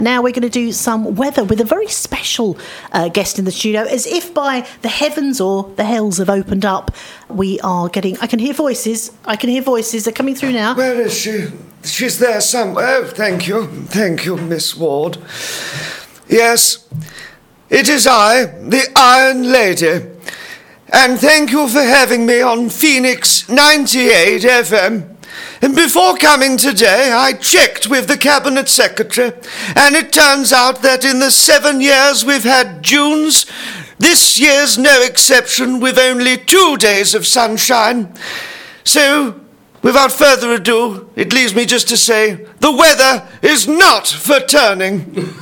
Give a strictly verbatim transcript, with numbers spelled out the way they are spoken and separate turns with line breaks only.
Now we're going to do some weather with a very special uh, guest in the studio. As if by the heavens or the hells have opened up, we are getting... I can hear voices. I can hear voices. They're coming through now.
Where is she? She's there somewhere. Oh, thank you. Thank you, Miss Ward. Yes, it is I, the Iron Lady. And thank you for having me on Phoenix ninety-eight F M. And before coming today, I checked with the Cabinet Secretary, and it turns out that in the seven years we've had Junes, this year's no exception, with only two days of sunshine. So, without further ado, it leaves me just to say, the weather is not for turning.